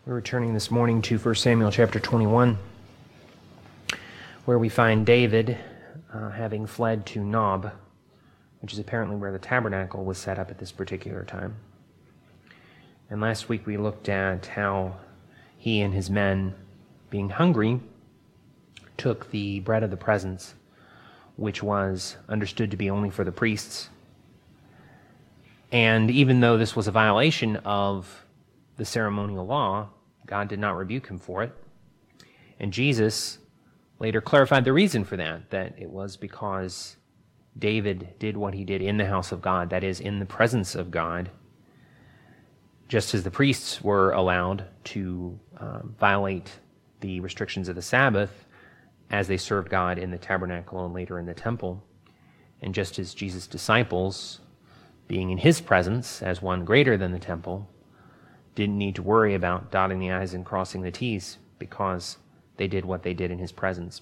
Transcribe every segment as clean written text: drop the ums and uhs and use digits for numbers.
We're returning this morning to 1 Samuel chapter 21, where we find David having fled to Nob, which is apparently where the tabernacle was set up at this particular time. And last week we looked at how he and his men, being hungry, took the bread of the presence, which was understood to be only for the priests. And even though this was a violation of the ceremonial law, God did not rebuke him for it. And Jesus later clarified the reason for that it was because David did what he did in the house of God, that is, in the presence of God, just as the priests were allowed to violate the restrictions of the Sabbath as they served God in the tabernacle and later in the temple. And just as Jesus' disciples, being in his presence as one greater than the temple, didn't need to worry about dotting the I's and crossing the T's because they did what they did in his presence.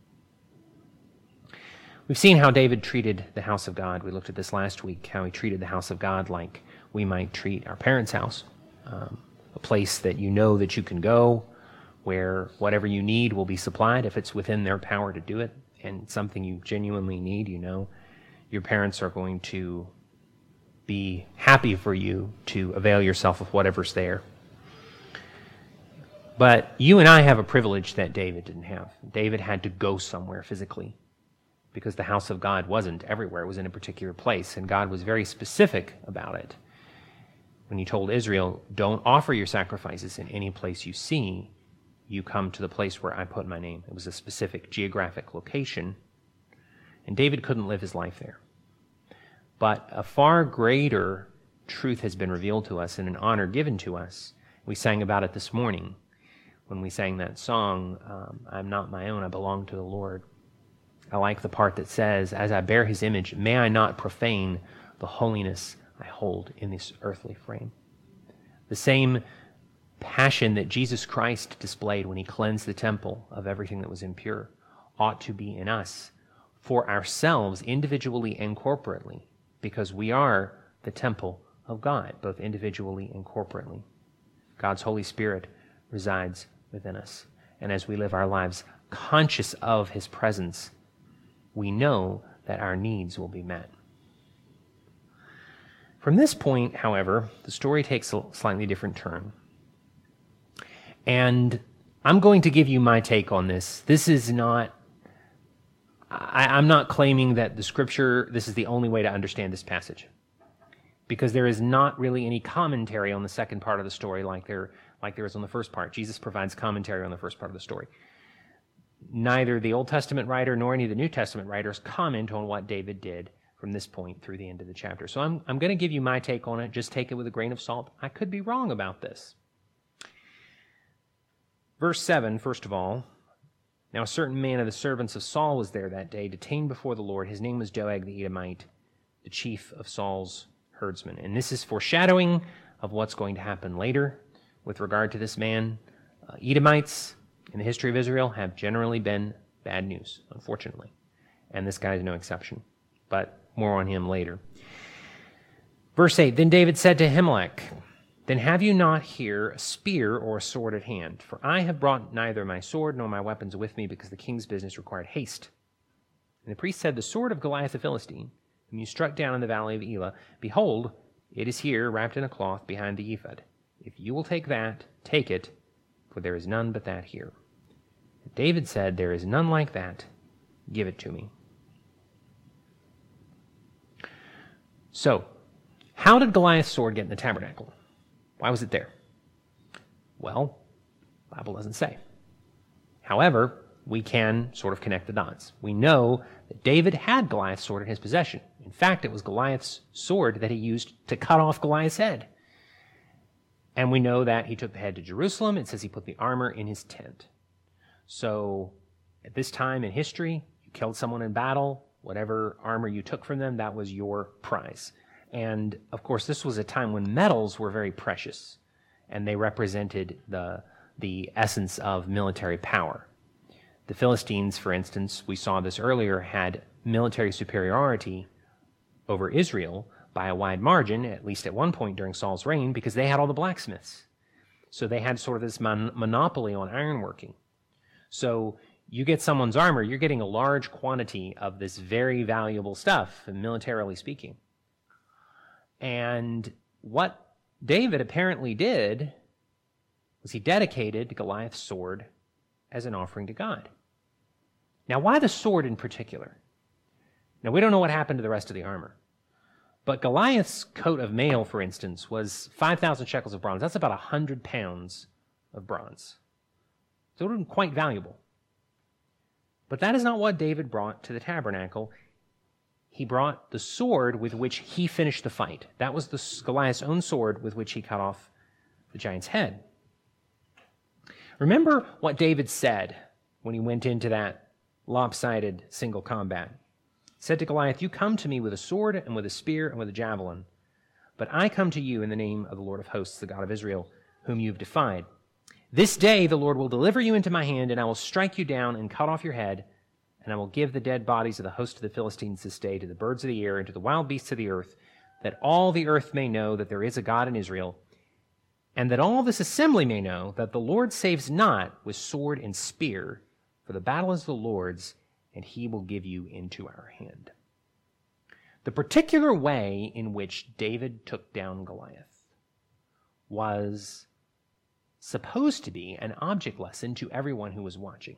We've seen how David treated the house of God. We looked at this last week, how he treated the house of God like we might treat our parents' house, a place that you know that you can go, where whatever you need will be supplied if it's within their power to do it, and something you genuinely need, you know, your parents are going to be happy for you to avail yourself of whatever's there. But you and I have a privilege that David didn't have. David had to go somewhere physically because the house of God wasn't everywhere. It was in a particular place, and God was very specific about it. When he told Israel, don't offer your sacrifices in any place you see, you come to the place where I put my name. It was a specific geographic location, and David couldn't live his life there. But a far greater truth has been revealed to us and an honor given to us. We sang about it this morning when we sang that song, I'm not my own, I belong to the Lord. I like the part that says, as I bear his image, may I not profane the holiness I hold in this earthly frame. The same passion that Jesus Christ displayed when he cleansed the temple of everything that was impure ought to be in us for ourselves individually and corporately, because we are the temple of God, both individually and corporately. God's Holy Spirit resides within us. And as we live our lives conscious of his presence, we know that our needs will be met. From this point, however, the story takes a slightly different turn. And I'm going to give you my take on this. This is not I'm not claiming that the scripture, this is the only way to understand this passage, because there is not really any commentary on the second part of the story like there is on the first part. Jesus provides commentary on the first part of the story. Neither the Old Testament writer nor any of the New Testament writers comment on what David did from this point through the end of the chapter. So I'm going to give you my take on it. Just take it with a grain of salt. I could be wrong about this. Verse 7, first of all, now a certain man of the servants of Saul was there that day, detained before the Lord. His name was Doeg the Edomite, the chief of Saul's herdsmen. And this is foreshadowing of what's going to happen later with regard to this man. Edomites in the history of Israel have generally been bad news, unfortunately. And this guy is no exception. But more on him later. Verse 8, then David said to Ahimelech, then have you not here a spear or a sword at hand? For I have brought neither my sword nor my weapons with me, because the king's business required haste. And the priest said, the sword of Goliath the Philistine, whom you struck down in the valley of Elah, behold, it is here wrapped in a cloth behind the ephod. If you will take that, take it, for there is none but that here. And David said, there is none like that. Give it to me. So, how did Goliath's sword get in the tabernacle? Why was it there? Well, the Bible doesn't say. However, we can sort of connect the dots. We know that David had Goliath's sword in his possession. In fact, it was Goliath's sword that he used to cut off Goliath's head. And we know that he took the head to Jerusalem. It says he put the armor in his tent. So at this time in history, you killed someone in battle, whatever armor you took from them, that was your prize. And, of course, this was a time when metals were very precious, and they represented the essence of military power. The Philistines, for instance, we saw this earlier, had military superiority over Israel by a wide margin, at least at one point during Saul's reign, because they had all the blacksmiths. So they had sort of this monopoly on ironworking. So you get someone's armor, you're getting a large quantity of this very valuable stuff, militarily speaking. And what David apparently did was he dedicated Goliath's sword as an offering to God. Now, why the sword in particular? Now, we don't know what happened to the rest of the armor. But Goliath's coat of mail, for instance, was 5,000 shekels of bronze. That's about 100 pounds of bronze. So it would have been quite valuable. But that is not what David brought to the tabernacle. He brought the sword with which he finished the fight. That was Goliath's own sword with which he cut off the giant's head. Remember what David said when he went into that lopsided single combat. He said to Goliath, "You come to me with a sword and with a spear and with a javelin, but I come to you in the name of the Lord of hosts, the God of Israel, whom you have defied. This day the Lord will deliver you into my hand, and I will strike you down and cut off your head, and I will give the dead bodies of the host of the Philistines this day to the birds of the air and to the wild beasts of the earth, that all the earth may know that there is a God in Israel, and that all this assembly may know that the Lord saves not with sword and spear, for the battle is the Lord's, and he will give you into our hand." The particular way in which David took down Goliath was supposed to be an object lesson to everyone who was watching.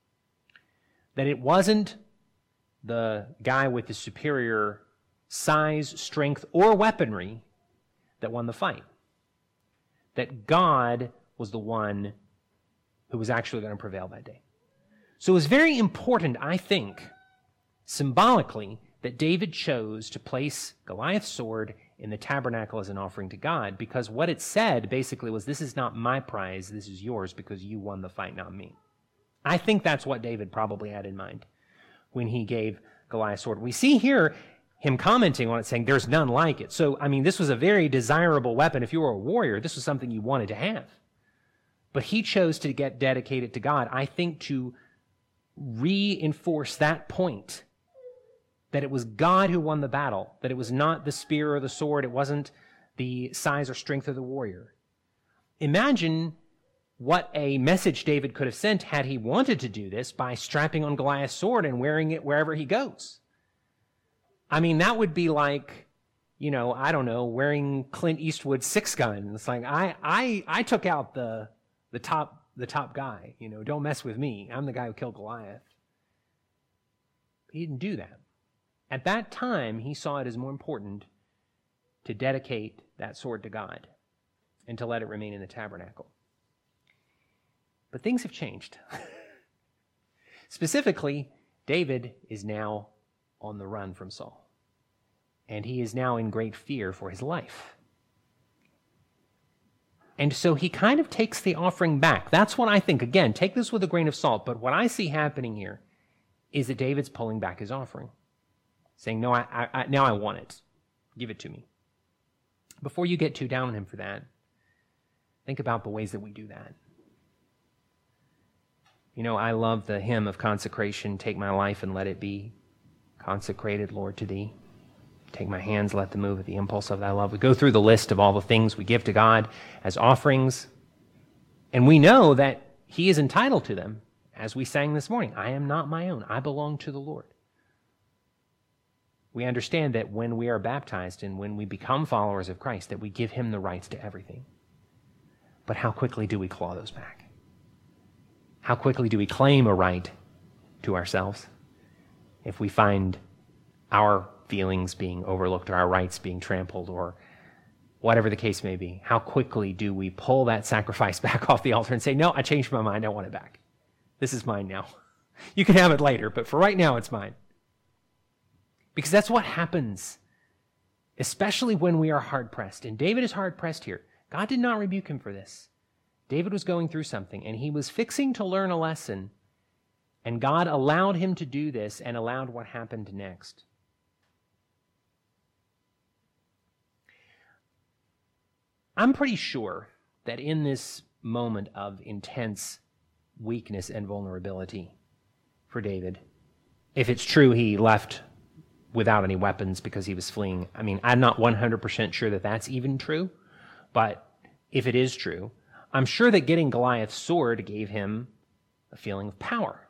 That it wasn't the guy with the superior size, strength, or weaponry that won the fight. That God was the one who was actually going to prevail that day. So it was very important, I think, symbolically, that David chose to place Goliath's sword in the tabernacle as an offering to God, because what it said basically was, this is not my prize, this is yours because you won the fight, not me. I think that's what David probably had in mind when he gave Goliath's sword. We see here him commenting on it, saying there's none like it. So, I mean, this was a very desirable weapon. If you were a warrior, this was something you wanted to have. But he chose to get dedicated to God, I think, to reinforce that point, that it was God who won the battle, that it was not the spear or the sword, it wasn't the size or strength of the warrior. Imagine what a message David could have sent had he wanted to do this by strapping on Goliath's sword and wearing it wherever he goes. I mean, that would be like, I don't know, wearing Clint Eastwood's 6-gun. It's like, I took out the top guy, don't mess with me. I'm the guy who killed Goliath. But he didn't do that. At that time, he saw it as more important to dedicate that sword to God and to let it remain in the tabernacle. But things have changed. Specifically, David is now on the run from Saul, and he is now in great fear for his life. And so he kind of takes the offering back. That's what I think. Again, take this with a grain of salt, but what I see happening here is that David's pulling back his offering, saying, no, now I want it. Give it to me. Before you get too down on him for that, think about the ways that we do that. I love the hymn of consecration, "Take my life and let it be consecrated, Lord, to thee. Take my hands, let them move at the impulse of thy love." We go through the list of all the things we give to God as offerings, and we know that he is entitled to them, as we sang this morning. I am not my own. I belong to the Lord. We understand that when we are baptized and when we become followers of Christ, that we give him the rights to everything. But how quickly do we claw those back? How quickly do we claim a right to ourselves if we find our feelings being overlooked or our rights being trampled or whatever the case may be? How quickly do we pull that sacrifice back off the altar and say, no, I changed my mind, I want it back. This is mine now. You can have it later, but for right now, it's mine. Because that's what happens, especially when we are hard-pressed. And David is hard-pressed here. God did not rebuke him for this. David was going through something, and he was fixing to learn a lesson, and God allowed him to do this and allowed what happened next. I'm pretty sure that in this moment of intense weakness and vulnerability for David, if it's true he left without any weapons because he was fleeing, I'm not 100% sure that that's even true, but if it is true, I'm sure that getting Goliath's sword gave him a feeling of power.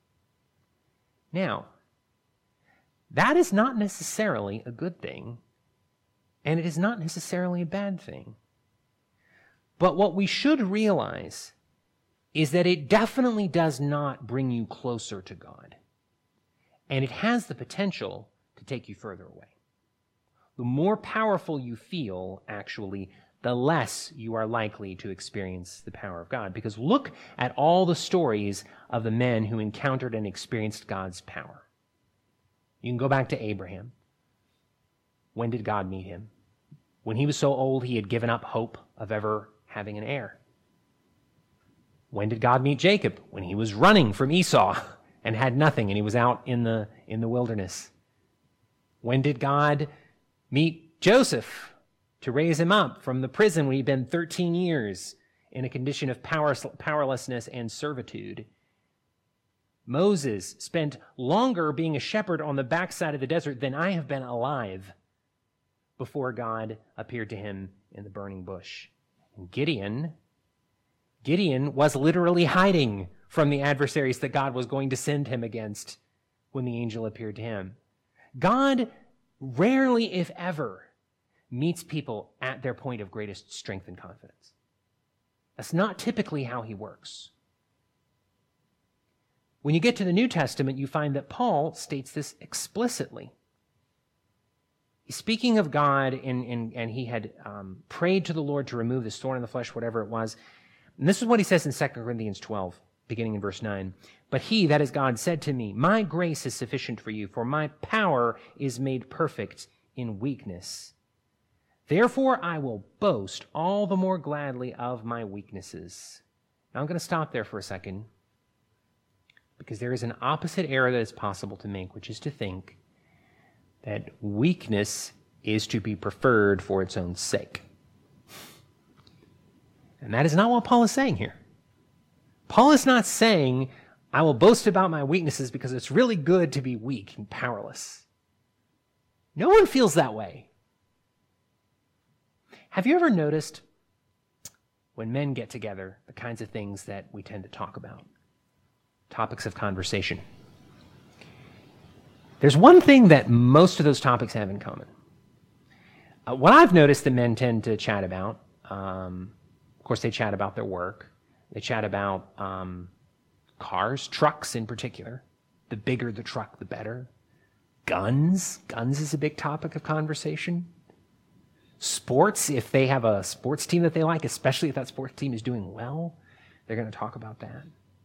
Now, that is not necessarily a good thing, and it is not necessarily a bad thing. But what we should realize is that it definitely does not bring you closer to God, and it has the potential to take you further away. The more powerful you feel, actually, the less you are likely to experience the power of God. Because look at all the stories of the men who encountered and experienced God's power. You can go back to Abraham. When did God meet him? When he was so old he had given up hope of ever having an heir. When did God meet Jacob? When he was running from Esau and had nothing, and he was out in the wilderness. When did God meet Joseph to raise him up from the prison when he'd been 13 years in a condition of powerlessness and servitude? Moses spent longer being a shepherd on the backside of the desert than I have been alive before God appeared to him in the burning bush. And Gideon was literally hiding from the adversaries that God was going to send him against when the angel appeared to him. God rarely, if ever, meets people at their point of greatest strength and confidence. That's not typically how he works. When you get to the New Testament, you find that Paul states this explicitly. He's speaking of God, and he had prayed to the Lord to remove this thorn in the flesh, whatever it was. And this is what he says in 2 Corinthians 12, beginning in verse 9. But he, that is God, said to me, my grace is sufficient for you, for my power is made perfect in weakness. Therefore I will boast all the more gladly of my weaknesses. Now I'm going to stop there for a second, because there is an opposite error that is possible to make, which is to think that weakness is to be preferred for its own sake. And that is not what Paul is saying here. Paul is not saying, I will boast about my weaknesses because it's really good to be weak and powerless. No one feels that way. Have you ever noticed when men get together, the kinds of things that we tend to talk about? Topics of conversation. There's one thing that most of those topics have in common. What I've noticed that men tend to chat about, of course, they chat about their work. They chat about cars, trucks in particular. The bigger the truck, the better. Guns. Guns is a big topic of conversation. Sports, if they have a sports team that they like, especially if that sports team is doing well, they're going to talk about that.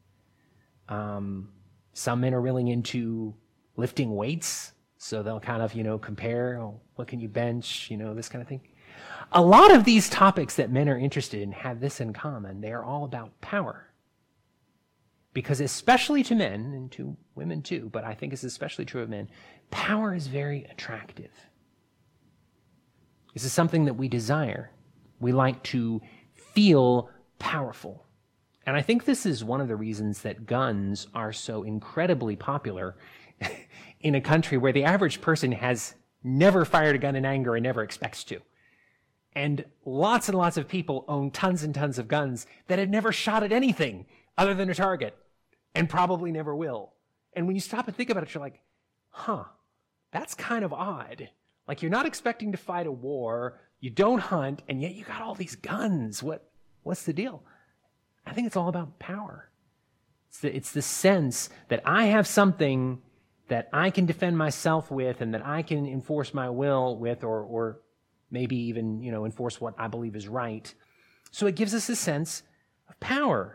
Some men are really into lifting weights, so they'll kind of, compare, what can you bench, this kind of thing. A lot of these topics that men are interested in have this in common. They are all about power. Because especially to men, and to women too, but I think it's especially true of men, power is very attractive. This is something that we desire. We like to feel powerful. And I think this is one of the reasons that guns are so incredibly popular in a country where the average person has never fired a gun in anger and never expects to. And lots of people own tons and tons of guns that have never shot at anything other than a target, and probably never will. And when you stop and think about it, you're like, that's kind of odd. Like, you're not expecting to fight a war, you don't hunt, and yet you got all these guns. What's the deal? I think it's all about power. It's the sense that I have something that I can defend myself with and that I can enforce my will with, or maybe even, enforce what I believe is right. So it gives us a sense of power.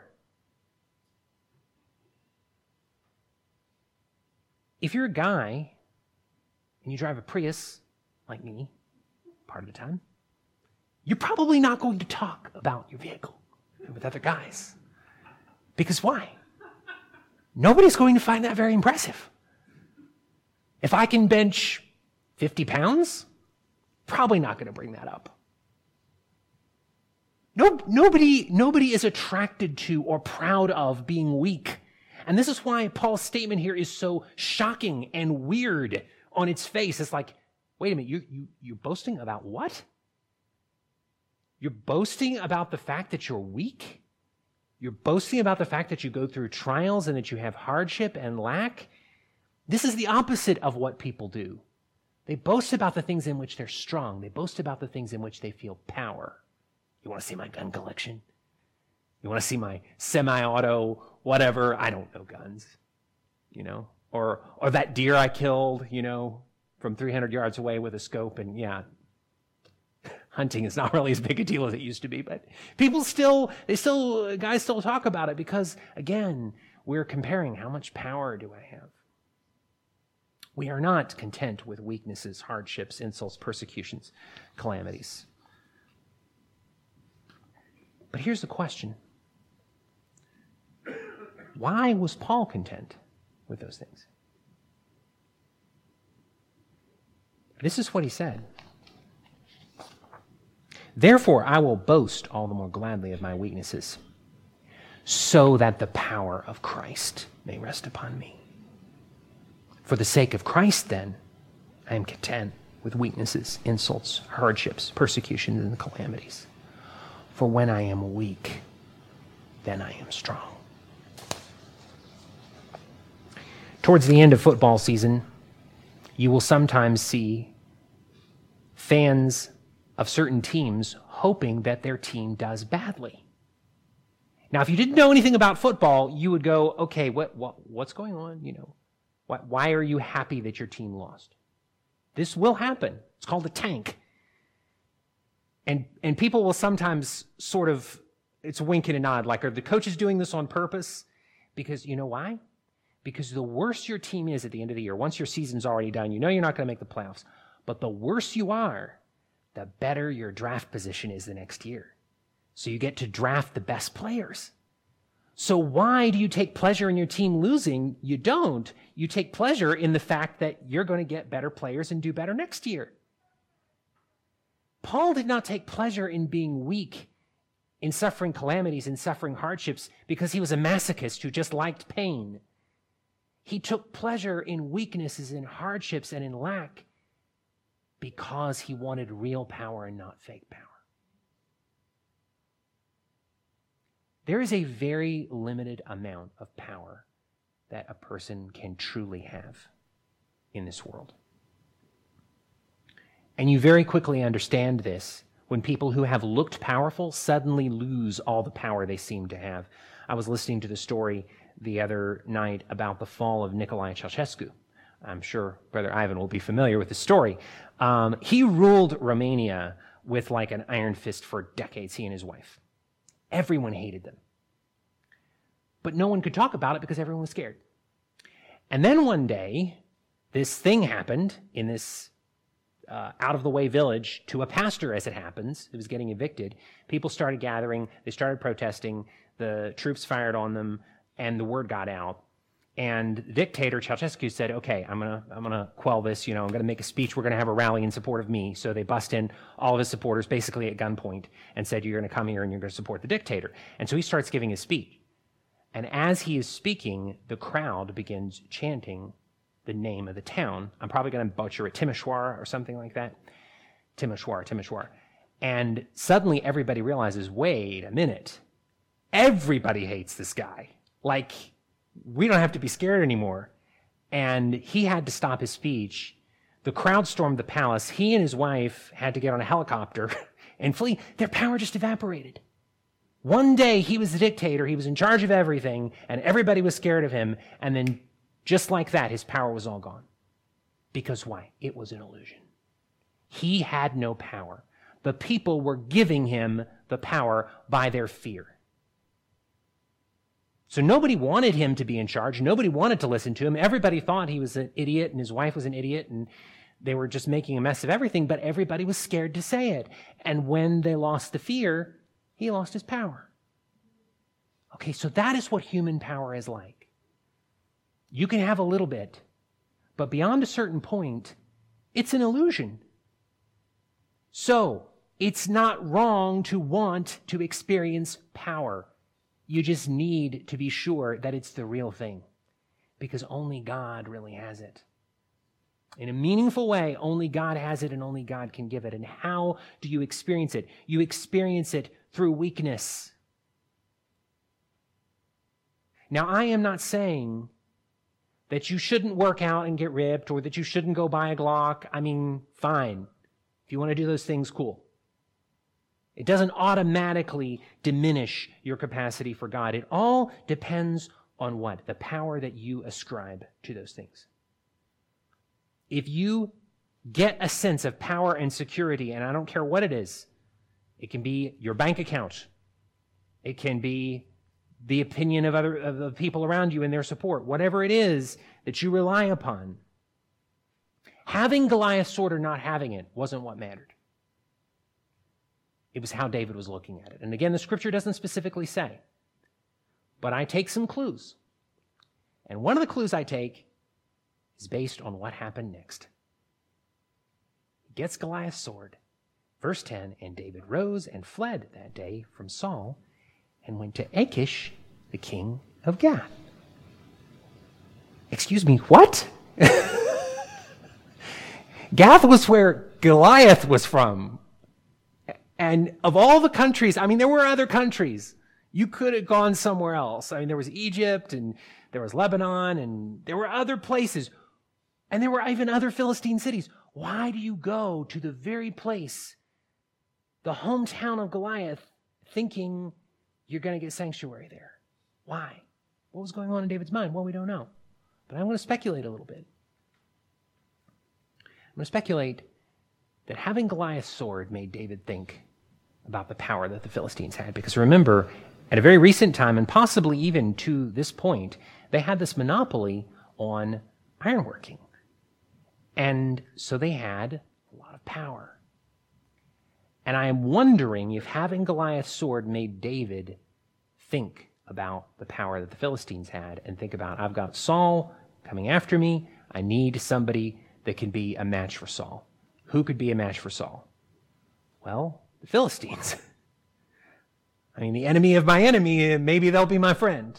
If you're a guy and you drive a Prius, like me, part of the time, you're probably not going to talk about your vehicle with other guys. Because why? Nobody's going to find that very impressive. If I can bench 50 pounds, probably not going to bring that up. Nobody is attracted to or proud of being weak. And this is why Paul's statement here is so shocking and weird on its face. It's like, wait a minute, you're boasting about what? You're boasting about the fact that you're weak? You're boasting about the fact that you go through trials and that you have hardship and lack? This is the opposite of what people do. They boast about the things in which they're strong. They boast about the things in which they feel power. You want to see my gun collection? You want to see my semi-auto whatever? I don't know guns, or that deer I killed, from 300 yards away with a scope. And yeah, hunting is not really as big a deal as it used to be, but guys still talk about it because, again, we're comparing how much power do I have? We are not content with weaknesses, hardships, insults, persecutions, calamities. But here's the question. Why was Paul content with those things? This is what he said. Therefore, I will boast all the more gladly of my weaknesses, so that the power of Christ may rest upon me. For the sake of Christ, then, I am content with weaknesses, insults, hardships, persecutions, and calamities. For when I am weak, then I am strong. Towards the end of football season, you will sometimes see fans of certain teams hoping that their team does badly. Now, if you didn't know anything about football, you would go, okay, what's going on? Why are you happy that your team lost? This will happen. It's called a tank. And people will sometimes it's a wink and a nod, like, are the coaches doing this on purpose? Because you know why? Because the worse your team is at the end of the year, once your season's already done, you're not going to make the playoffs. But the worse you are, the better your draft position is the next year. So you get to draft the best players. So why do you take pleasure in your team losing? You don't. You take pleasure in the fact that you're going to get better players and do better next year. Paul did not take pleasure in being weak, in suffering calamities and suffering hardships because he was a masochist who just liked pain. He took pleasure in weaknesses, in hardships, and in lack because he wanted real power and not fake power. There is a very limited amount of power that a person can truly have in this world. And you very quickly understand this when people who have looked powerful suddenly lose all the power they seem to have. I was listening to the story the other night about the fall of Nicolae Ceausescu. I'm sure Brother Ivan will be familiar with the story. He ruled Romania with like an iron fist for decades, he and his wife. Everyone hated them. But no one could talk about it because everyone was scared. And then one day, this thing happened in this out-of-the-way village to a pastor, as it happens, who was getting evicted. People started gathering. They started protesting. The troops fired on them, and the word got out. And the dictator, Ceausescu, said, okay, I'm gonna quell this. I'm going to make a speech. We're going to have a rally in support of me. So they bust in all of his supporters basically at gunpoint and said, you're going to come here and you're going to support the dictator. And so he starts giving his speech. And as he is speaking, the crowd begins chanting the name of the town. I'm probably going to butcher it, Timișoara or something like that. Timișoara. And suddenly everybody realizes, wait a minute. Everybody hates this guy. Like, we don't have to be scared anymore. And he had to stop his speech. The crowd stormed the palace. He and his wife had to get on a helicopter and flee. Their power just evaporated. One day he was the dictator. He was in charge of everything, and everybody was scared of him. And then just like that, his power was all gone. Because why? It was an illusion. He had no power. The people were giving him the power by their fear. So nobody wanted him to be in charge. Nobody wanted to listen to him. Everybody thought he was an idiot and his wife was an idiot and they were just making a mess of everything, but everybody was scared to say it. And when they lost the fear, he lost his power. Okay, so that is what human power is like. You can have a little bit, but beyond a certain point, it's an illusion. So, it's not wrong to want to experience power. You just need to be sure that it's the real thing, because only God really has it. In a meaningful way, only God has it and only God can give it. And how do you experience it? You experience it through weakness. Now, I am not saying that you shouldn't work out and get ripped or that you shouldn't go buy a Glock. I mean, fine. If you want to do those things, cool. It doesn't automatically diminish your capacity for God. It all depends on what? The power that you ascribe to those things. If you get a sense of power and security, and I don't care what it is, it can be your bank account. It can be the opinion of the people around you and their support. Whatever it is that you rely upon. Having Goliath's sword or not having it wasn't what mattered. It was how David was looking at it. And again, the scripture doesn't specifically say. But I take some clues. And one of the clues I take is based on what happened next. He gets Goliath's sword. Verse 10, and David rose and fled that day from Saul and went to Achish, the king of Gath. Excuse me, what? Gath was where Goliath was from. And of all the countries, I mean, there were other countries. You could have gone somewhere else. I mean, there was Egypt and there was Lebanon and there were other places. And there were even other Philistine cities. Why do you go to the very place, the hometown of Goliath, thinking you're going to get sanctuary there? Why? What was going on in David's mind? Well, we don't know. But I'm going to speculate a little bit. I'm going to speculate that having Goliath's sword made David think about the power that the Philistines had. Because remember, at a very recent time, and possibly even to this point, they had this monopoly on ironworking. And so they had a lot of power. And I am wondering if having Goliath's sword made David think about the power that the Philistines had and think about, I've got Saul coming after me. I need somebody that can be a match for Saul. Who could be a match for Saul? Well, the Philistines. I mean, the enemy of my enemy, maybe they'll be my friend.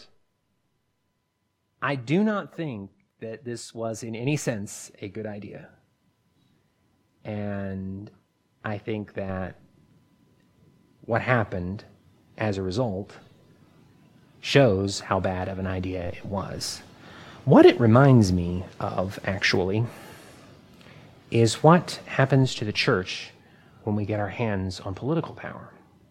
I do not think that this was in any sense a good idea. And I think that what happened as a result shows how bad of an idea it was. What it reminds me of, actually, is what happens to the church when we get our hands on political power.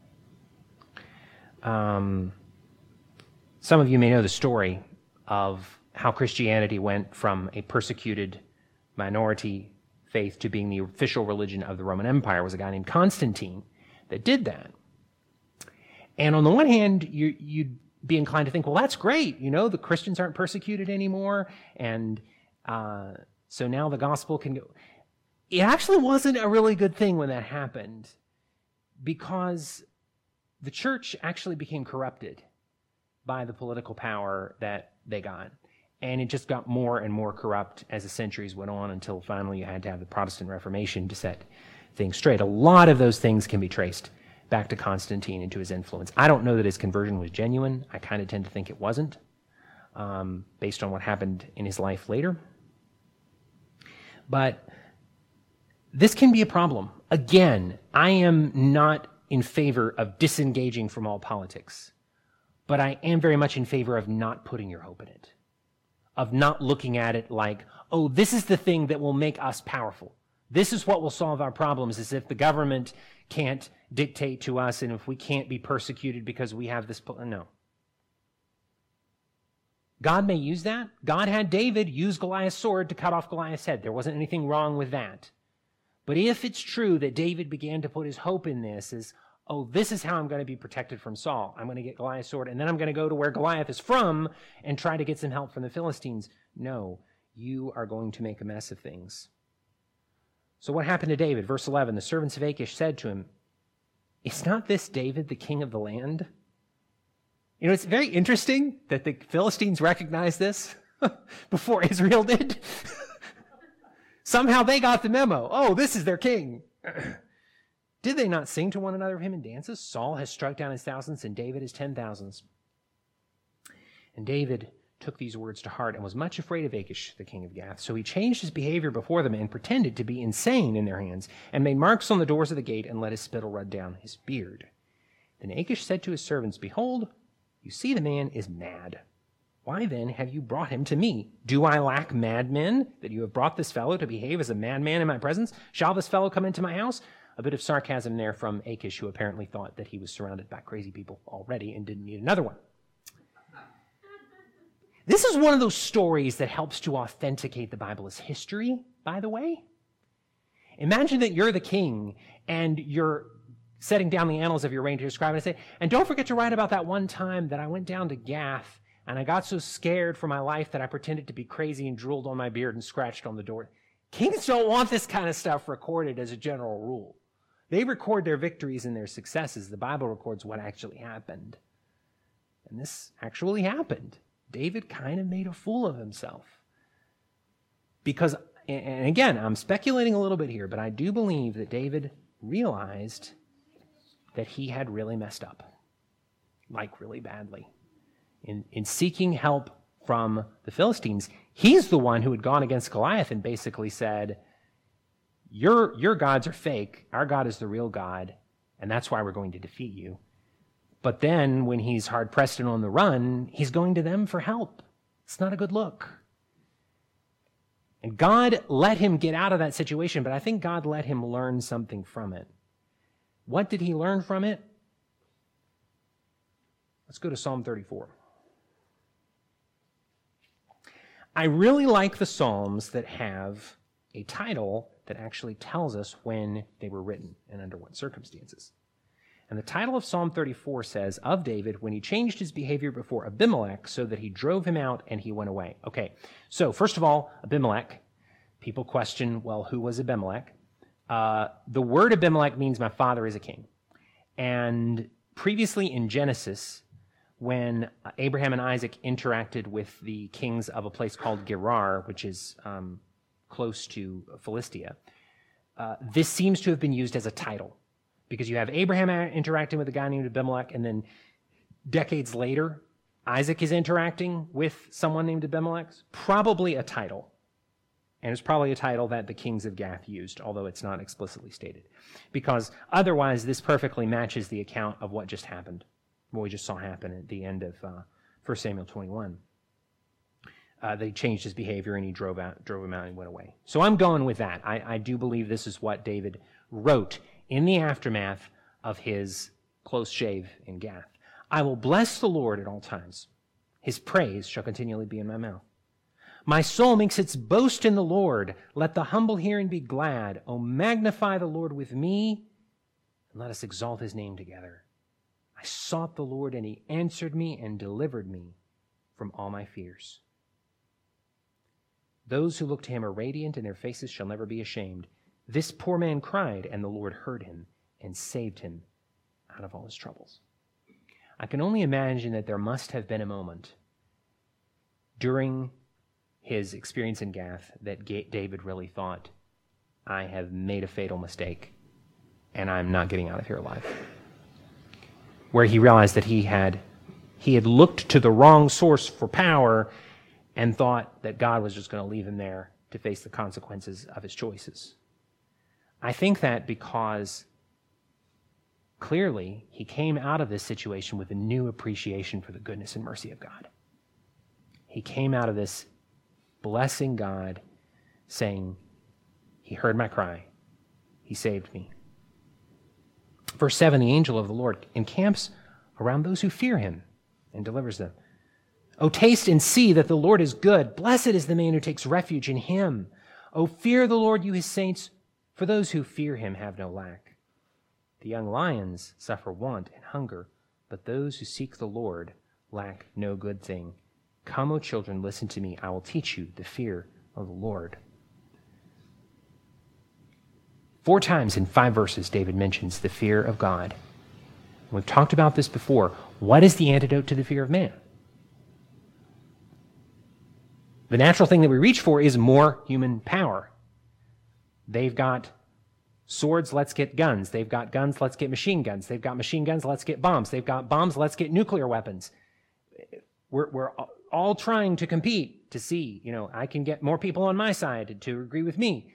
Some of you may know the story of how Christianity went from a persecuted minority faith to being the official religion of the Roman Empire. It was a guy named Constantine that did that. And on the one hand, you'd be inclined to think, well, that's great. You know, the Christians aren't persecuted anymore. And so now the gospel can go. It actually wasn't a really good thing when that happened, because the church actually became corrupted by the political power that they got. And it just got more and more corrupt as the centuries went on until finally you had to have the Protestant Reformation to set things straight. A lot of those things can be traced back to Constantine and to his influence. I don't know that his conversion was genuine. I kind of tend to think it wasn't, based on what happened in his life later. But this can be a problem. Again, I am not in favor of disengaging from all politics, but I am very much in favor of not putting your hope in it, of not looking at it like, oh, this is the thing that will make us powerful. This is what will solve our problems, is if the government can't dictate to us and if we can't be persecuted because we have this. No. God may use that. God had David use Goliath's sword to cut off Goliath's head. There wasn't anything wrong with that. But if it's true that David began to put his hope in this as, oh, this is how I'm going to be protected from Saul. I'm going to get Goliath's sword, and then I'm going to go to where Goliath is from and try to get some help from the Philistines. No, you are going to make a mess of things. So what happened to David? Verse 11, the servants of Achish said to him, is not this David, the king of the land? You know, it's very interesting that the Philistines recognized this before Israel did. Somehow they got the memo. Oh, this is their king. Did they not sing to one another of him in dances? Saul has struck down his thousands and David his 10,000s. And David took these words to heart and was much afraid of Achish, the king of Gath. So he changed his behavior before them and pretended to be insane in their hands, and made marks on the doors of the gate and let his spittle run down his beard. Then Achish said to his servants, Behold, you see the man is mad. Why then have you brought him to me? Do I lack madmen, that you have brought this fellow to behave as a madman in my presence? Shall this fellow come into my house? A bit of sarcasm there from Achish, who apparently thought that he was surrounded by crazy people already and didn't need another one. This is one of those stories that helps to authenticate the Bible as history, by the way. Imagine that you're the king and you're setting down the annals of your reign to describe it and say, and don't forget to write about that one time that I went down to Gath and I got so scared for my life that I pretended to be crazy and drooled on my beard and scratched on the door. Kings don't want this kind of stuff recorded as a general rule. They record their victories and their successes. The Bible records what actually happened. And this actually happened. David kind of made a fool of himself. Because, and again, I'm speculating a little bit here, but I do believe that David realized that he had really messed up, like really badly. In seeking help from the Philistines, he's the one who had gone against Goliath and basically said, your gods are fake, our God is the real God, and that's why we're going to defeat you. But then, when he's hard-pressed and on the run, he's going to them for help. It's not a good look. And God let him get out of that situation, but I think God let him learn something from it. What did he learn from it? Let's go to Psalm 34. I really like the Psalms that have a title that actually tells us when they were written and under what circumstances. And the title of Psalm 34 says, of David, when he changed his behavior before Abimelech so that he drove him out and he went away. Okay, so first of all, Abimelech. People question, well, who was Abimelech? The word Abimelech means my father is a king. And previously in Genesis, when Abraham and Isaac interacted with the kings of a place called Gerar, which is close to Philistia, this seems to have been used as a title. Because you have Abraham interacting with a guy named Abimelech, and then decades later, Isaac is interacting with someone named Abimelech. Probably a title. And it's probably a title that the kings of Gath used, although it's not explicitly stated. Because otherwise, this perfectly matches the account of what just happened, what we just saw happen at the end of 1 Samuel 21. They changed his behavior, and he drove him out and went away. So I'm going with that. I do believe this is what David wrote in the aftermath of his close shave in Gath. I will bless the Lord at all times. His praise shall continually be in my mouth. My soul makes its boast in the Lord. Let the humble hear and be glad. O magnify the Lord with me, and let us exalt his name together. I sought the Lord, and he answered me and delivered me from all my fears. Those who look to him are radiant, and their faces shall never be ashamed. This poor man cried, and the Lord heard him and saved him out of all his troubles. I can only imagine that there must have been a moment during his experience in Gath that David really thought, I have made a fatal mistake, and I'm not getting out of here alive. Where he realized that he had looked to the wrong source for power and thought that God was just going to leave him there to face the consequences of his choices. I think that because clearly he came out of this situation with a new appreciation for the goodness and mercy of God. He came out of this blessing God, saying, he heard my cry, he saved me. Verse 7, the angel of the Lord encamps around those who fear him and delivers them. O taste and see that the Lord is good. Blessed is the man who takes refuge in him. O fear the Lord, you his saints, for those who fear him have no lack. The young lions suffer want and hunger, but those who seek the Lord lack no good thing. Come, O children, listen to me. I will teach you the fear of the Lord. 4 times in 5 verses, David mentions the fear of God. We've talked about this before. What is the antidote to the fear of man? The natural thing that we reach for is more human power. They've got swords, let's get guns. They've got guns, let's get machine guns. They've got machine guns, let's get bombs. They've got bombs, let's get nuclear weapons. We're all trying to compete to see, I can get more people on my side to agree with me.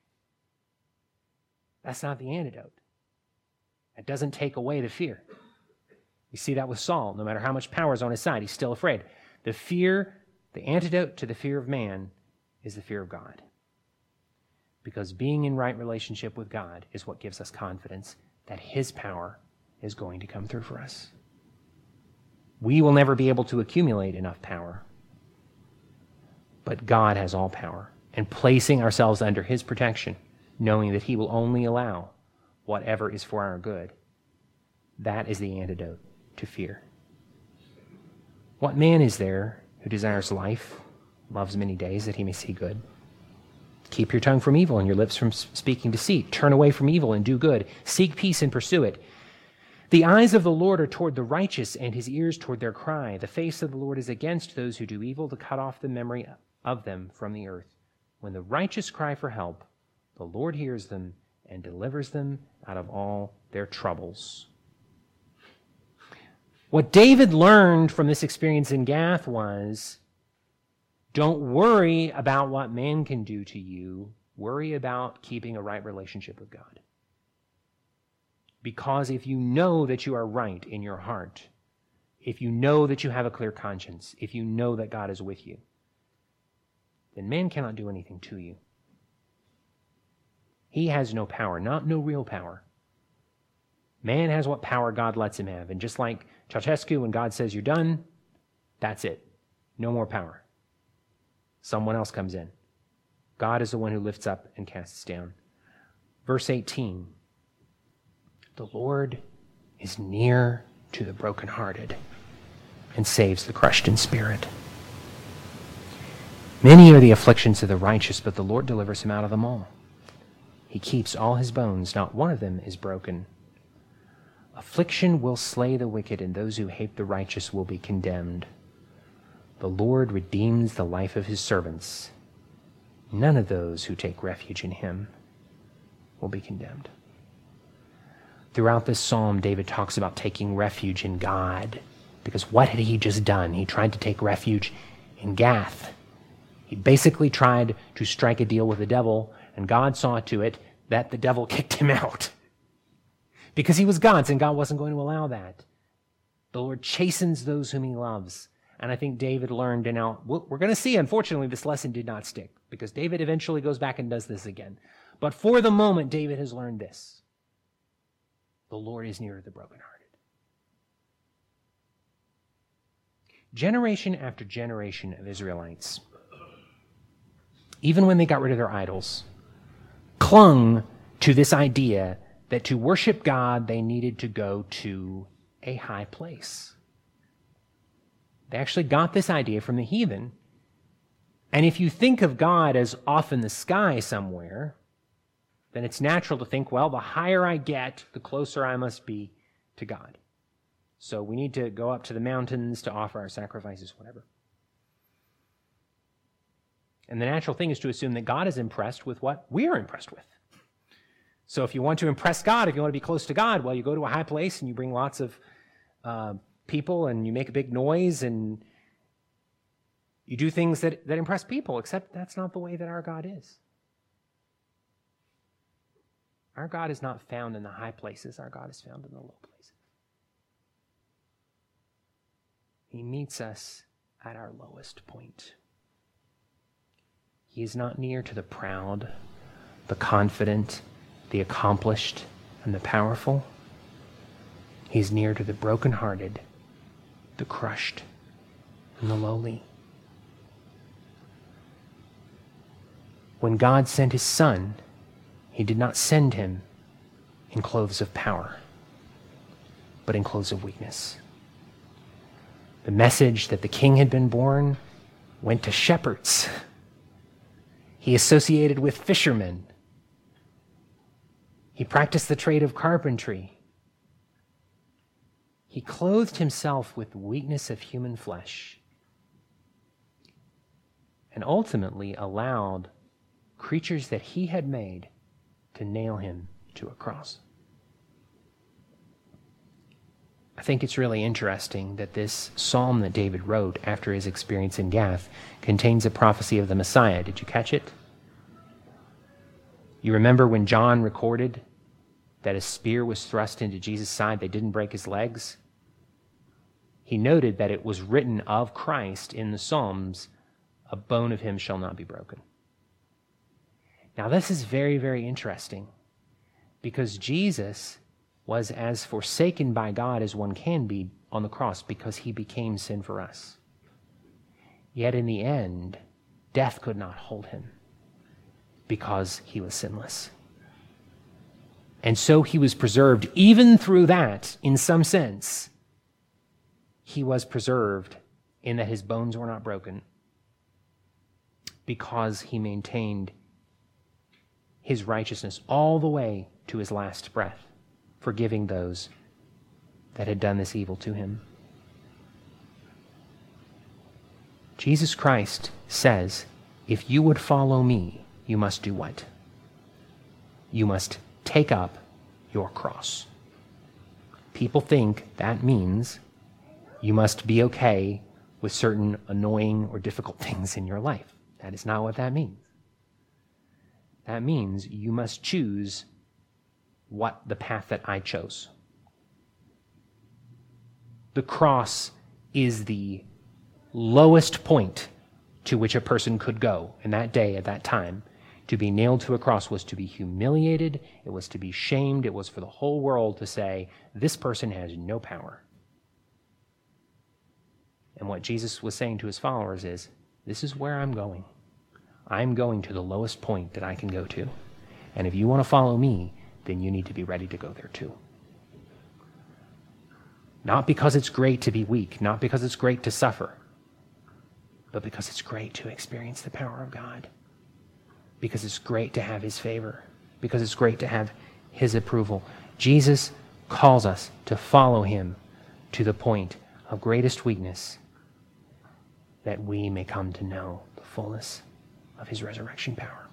That's not the antidote. It doesn't take away the fear. You see that with Saul. No matter how much power is on his side, he's still afraid. The antidote to the fear of man is the fear of God. Because being in right relationship with God is what gives us confidence that his power is going to come through for us. We will never be able to accumulate enough power. But God has all power. And placing ourselves under his protection, knowing that he will only allow whatever is for our good, that is the antidote to fear. What man is there who desires life, loves many days that he may see good? Keep your tongue from evil and your lips from speaking deceit. Turn away from evil and do good. Seek peace and pursue it. The eyes of the Lord are toward the righteous, and his ears toward their cry. The face of the Lord is against those who do evil, to cut off the memory of them from the earth. When the righteous cry for help, the Lord hears them and delivers them out of all their troubles. What David learned from this experience in Gath was, don't worry about what man can do to you. Worry about keeping a right relationship with God. Because if you know that you are right in your heart, if you know that you have a clear conscience, if you know that God is with you, then man cannot do anything to you. He has no power, no real power. Man has what power God lets him have. And just like Ceausescu, when God says you're done, that's it. No more power. Someone else comes in. God is the one who lifts up and casts down. Verse 18, the Lord is near to the brokenhearted and saves the crushed in spirit. Many are the afflictions of the righteous, but the Lord delivers him out of them all. He keeps all his bones, not one of them is broken. Affliction will slay the wicked, and those who hate the righteous will be condemned. The Lord redeems the life of his servants. None of those who take refuge in him will be condemned. Throughout this psalm, David talks about taking refuge in God, because what had he just done? He tried to take refuge in Gath. He basically tried to strike a deal with the devil, and God saw to it that the devil kicked him out. Because he was God's, and God wasn't going to allow that. The Lord chastens those whom he loves. And I think David learned, and now we're going to see, unfortunately, this lesson did not stick, because David eventually goes back and does this again. But for the moment, David has learned this. The Lord is near to the brokenhearted. Generation after generation of Israelites, even when they got rid of their idols, clung to this idea that to worship God, they needed to go to a high place. They actually got this idea from the heathen. And if you think of God as off in the sky somewhere, then it's natural to think, well, the higher I get, the closer I must be to God. So we need to go up to the mountains to offer our sacrifices, whatever. And the natural thing is to assume that God is impressed with what we're impressed with. So if you want to impress God, if you want to be close to God, well, you go to a high place and you bring lots of people and you make a big noise and you do things that impress people, except that's not the way that our God is. Our God is not found in the high places. Our God is found in the low places. He meets us at our lowest point. He is not near to the proud, the confident, the accomplished, and the powerful. He is near to the brokenhearted, the crushed, and the lowly. When God sent his Son, he did not send him in clothes of power, but in clothes of weakness. The message that the king had been born went to shepherds. He associated with fishermen. He practiced the trade of carpentry. He clothed himself with weakness of human flesh and ultimately allowed creatures that he had made to nail him to a cross. I think it's really interesting that this psalm that David wrote after his experience in Gath contains a prophecy of the Messiah. Did you catch it? You remember when John recorded that a spear was thrust into Jesus' side, they didn't break his legs? He noted that it was written of Christ in the Psalms, a bone of him shall not be broken. Now this is very, very interesting because Jesus was as forsaken by God as one can be on the cross because he became sin for us. Yet in the end, death could not hold him because he was sinless. And so he was preserved even through that, in some sense. He was preserved in that his bones were not broken because he maintained his righteousness all the way to his last breath, forgiving those that had done this evil to him. Jesus Christ says, if you would follow me, you must do what? You must take up your cross. People think that means you must be okay with certain annoying or difficult things in your life. That is not what that means. That means you must choose what the path that I chose. The cross is the lowest point to which a person could go in that day, at that time. To be nailed to a cross was to be humiliated, it was to be shamed, it was for the whole world to say, this person has no power. And what Jesus was saying to his followers is, this is where I'm going. I'm going to the lowest point that I can go to. And if you want to follow me, then you need to be ready to go there too. Not because it's great to be weak, not because it's great to suffer, but because it's great to experience the power of God. Because it's great to have his favor. Because it's great to have his approval. Jesus calls us to follow him to the point of greatest weakness, that we may come to know the fullness of his resurrection power.